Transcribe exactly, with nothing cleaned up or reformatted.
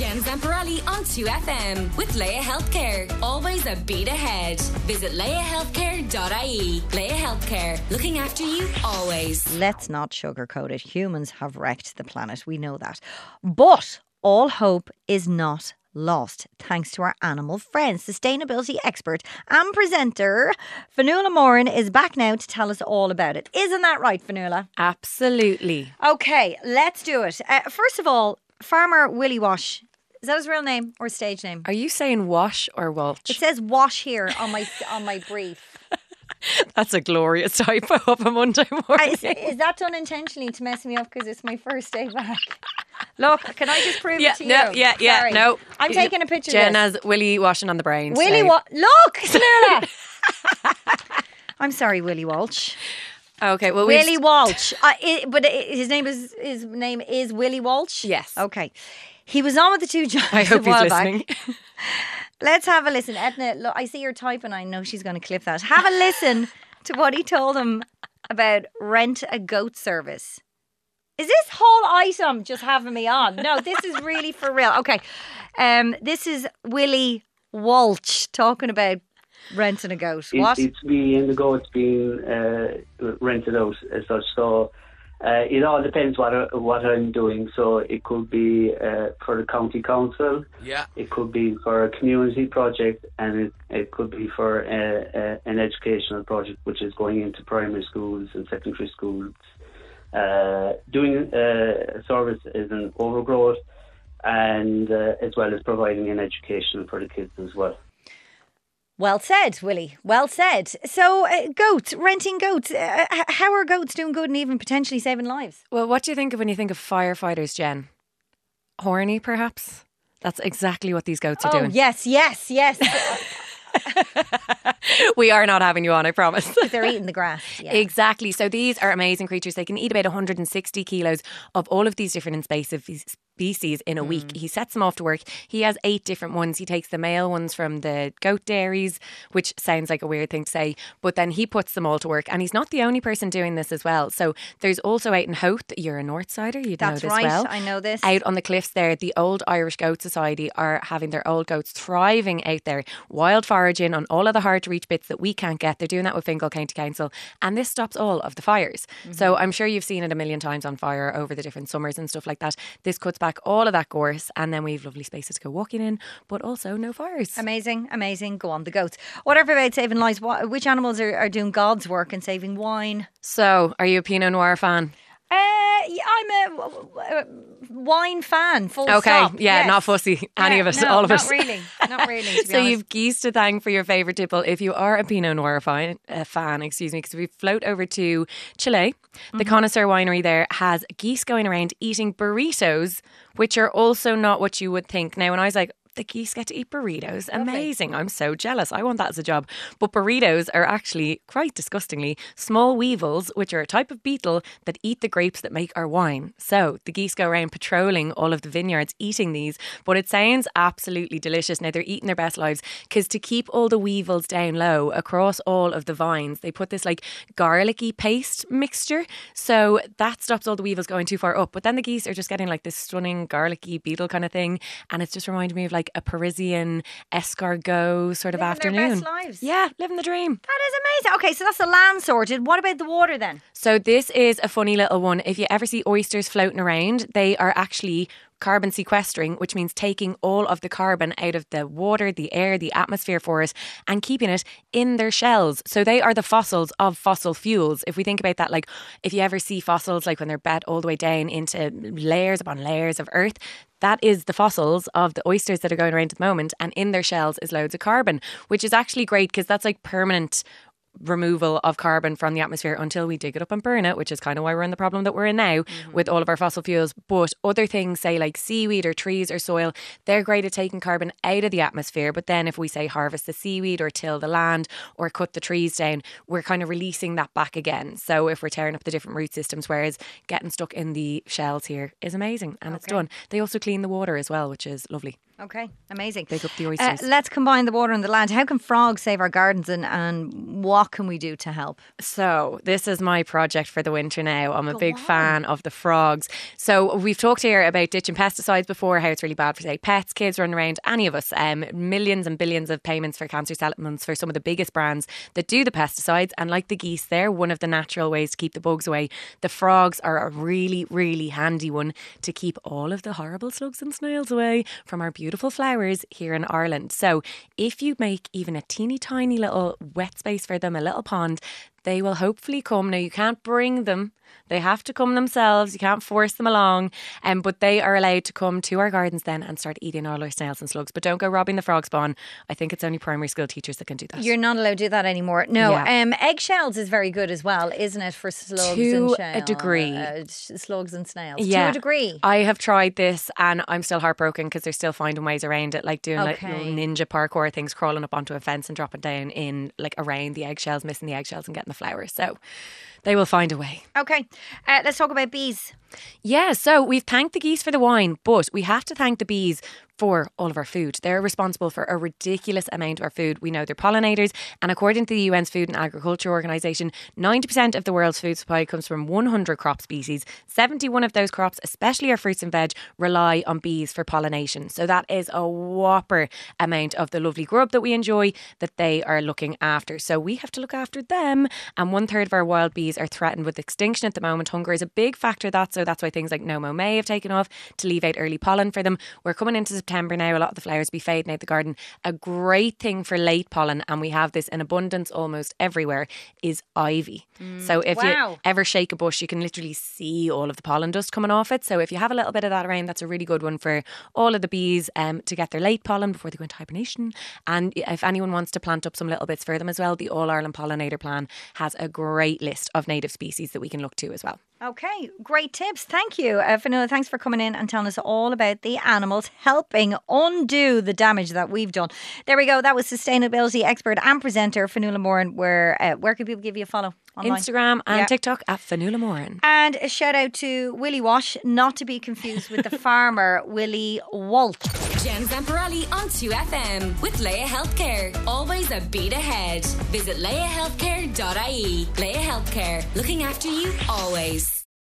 Jen Zamparelli on two F M with Leia Healthcare. Always a beat ahead. Visit leia healthcare dot I E. Leia Healthcare, looking after you always. Let's not sugarcoat it. Humans have wrecked the planet. We know that. But all hope is not lost, thanks to our animal friends. Sustainability expert and presenter Fionnuala Moran is back now to tell us all about it. Isn't that right, Fionnuala? Absolutely. Okay, let's do it. Uh, first of all, Farmer Willie Wash. Is that his real name or stage name? Are you saying Wash or Walsh? It says Wash here on my on my brief. That's a glorious typo of a Monday morning. Is, is that done intentionally to mess me up because it's my first day back? Look, can I just prove yeah, it to no, you? yeah, yeah, Sorry. no. I'm taking a picture Jen of this. has Willie washing on the brain. Willie today. Wa- Look, Fionnuala. I'm sorry, Willie Walsh. Okay, well, Willie we've... Walsh. Uh, it, but it, his name is his name is Willie Walsh. Yes. Okay. He was on with the two giants. I hope a while he's listening. Back. Let's have a listen. Edna, look, I see you're typing. I know she's going to clip that. Have a listen to what he told them about rent a goat service. Is this whole item just having me on? No, this is really for real. Okay. Um, this is Willie Walsh talking about renting a goat. It, What? It's being the goats being uh, rented out as such. So uh, it all depends what I, what I'm doing. So it could be uh, for the county council. Yeah. It could be for a community project, and it, it could be for uh, uh, an educational project, which is going into primary schools and secondary schools. Uh, doing uh, a service is an overgrowth, and uh, as well as providing an education for the kids as well. Well said, Willie. Well said. So, uh, goats, renting goats. Uh, h- how are goats doing good and even potentially saving lives? Well, what do you think of when you think of firefighters, Jen? Horny, perhaps? That's exactly what these goats are Oh, doing. yes, yes, yes. We are not having you on, I promise. They're eating the grass. Yeah. Exactly. So these are amazing creatures. They can eat about one hundred sixty kilos of all of these different invasive species in a Mm. week. He sets them off to work. He has eight different ones. He takes the male ones from the goat dairies, which sounds like a weird thing to say, but then he puts them all to work. And he's not the only person doing this as well. So there's also out in Howth, you're a North Sider, you'd That's know this right. well. I know this. Out on the cliffs there, the Old Irish Goat Society are having their old goats thriving out there, wild foraging on all of the hard to reach bits that we can't get. They're doing that with Fingal County Council, and this stops all of the fires. Mm-hmm. So I'm sure you've seen it a million times on fire over the different summers and stuff like that. This cuts back all of that gorse, and then we've lovely spaces to go walking in, but also no fires. Amazing, amazing. Go on, the goats. Whatever about saving lives, what, which animals are, are doing God's work and saving wine? So, are you a Pinot Noir fan? Uh, yeah, I'm a, a wine fan, full Okay, stop. yeah, Yes. not fussy. Any Yeah, of us, no, all of not us. really, not really, to be So honest. you've geese to thank for your favourite tipple if you are a Pinot Noir fan, uh, fan excuse me, because we float over to Chile. The Mm-hmm. Connoisseur Winery there has geese going around eating burritos, which are also not what you would think. Now, when I was like, the geese get to eat burritos. Amazing. I'm so jealous. I want that as a job. But burritos are actually, quite disgustingly, small weevils, which are a type of beetle that eat the grapes that make our wine. So the geese go around patrolling all of the vineyards, eating these. But it sounds absolutely delicious. Now, they're eating their best lives because to keep all the weevils down low across all of the vines, they put this like garlicky paste mixture. So that stops all the weevils going too far up. But then the geese are just getting like this stunning garlicky beetle kind of thing. And it's just reminding me of like a Parisian escargot sort of Living afternoon. their best lives. Yeah, living the dream. That is amazing. Okay, so that's the land sorted. What about the water then? So this is a funny little one. If you ever see oysters floating around, they are actually carbon sequestering, which means taking all of the carbon out of the water, the air, the atmosphere for it and keeping it in their shells. So they are the fossils of fossil fuels. If we think about that, like if you ever see fossils, like when they're bed all the way down into layers upon layers of earth, that is the fossils of the oysters that are going around at the moment, and in their shells is loads of carbon, which is actually great because that's like permanent removal of carbon from the atmosphere until we dig it up and burn it, which is kind of why we're in the problem that we're in now mm-hmm. with all of our fossil fuels. But other things, say like seaweed or trees or soil, they're great at taking carbon out of the atmosphere. But then if we say harvest the seaweed or till the land or cut the trees down, we're kind of releasing that back again. So if we're tearing up the different root systems, whereas getting stuck in the shells here is amazing and okay. it's done. They also clean the water as well, which is lovely. Okay, amazing. Big up the oysters. Uh, let's combine the water and the land. How can frogs save our gardens, and, and what what can we do to help? So this is my project for the winter now. I'm a Go big on. fan of the frogs. So we've talked here about ditching pesticides before, how it's really bad for, say, pets, kids running around, any of us. Um, millions and billions of payments for cancer settlements for some of the biggest brands that do the pesticides. And like the geese, they're one of the natural ways to keep the bugs away. The frogs are a really, really handy one to keep all of the horrible slugs and snails away from our beautiful flowers here in Ireland. So if you make even a teeny tiny little wet space for them, a little pond, they will hopefully come. Now, you can't bring them. They have to come themselves. You can't force them along. Um, but they are allowed to come to our gardens then and start eating all our snails and slugs. But don't go robbing the frog spawn. I think it's only primary school teachers that can do that. You're not allowed to do that anymore. No, Yeah. um, eggshells is very good as well, isn't it, for slugs To and a shell- degree. uh, slugs and snails. Yeah. To a degree. I have tried this and I'm still heartbroken because they're still finding ways around it, like doing like Okay. little ninja parkour things, crawling up onto a fence and dropping down in like around the eggshells, missing the eggshells and getting the flowers. So they will find a way. Okay, uh, let's talk about bees. Yeah, so we've thanked the geese for the wine, but we have to thank the bees for all of our food. They're responsible for a ridiculous amount of our food. We know they're pollinators, and according to the U N's Food and Agriculture Organization, ninety percent of the world's food supply comes from one hundred crop species. seventy-one of those crops, especially our fruits and veg, rely on bees for pollination. So that is a whopper amount of the lovely grub that we enjoy that they are looking after. So we have to look after them, and one third of our wild bees are threatened with extinction at the moment. Hunger is a big factor of that, so that's why things like No Mow May have taken off to leave out early pollen for them. We're coming into September now, a lot of the flowers be fading out the garden. A great thing for late pollen, and we have this in abundance almost everywhere, is ivy. So if wow. you ever shake a bush, you can literally see all of the pollen dust coming off it. So if you have a little bit of that around, that's a really good one for all of the bees um, to get their late pollen before they go into hibernation. And if anyone wants to plant up some little bits for them as well, the All Ireland Pollinator Plan has a great list of native species that we can look to as well. Okay, great tips. Thank you. Uh, Fionnuala, thanks for coming in and telling us all about the animals helping undo the damage that we've done. There we go. That was sustainability expert and presenter Fionnuala Moran. Where, uh, where can people give you a follow? Online? Instagram and Yeah. TikTok at Fionnuala Moran. And a shout out to Willie Wash, not to be confused with the farmer Willie Walt. Jen Zamparelli on two F M with Leia Healthcare. Always a beat ahead. Visit leia healthcare dot I E. Leia Healthcare, looking after you always.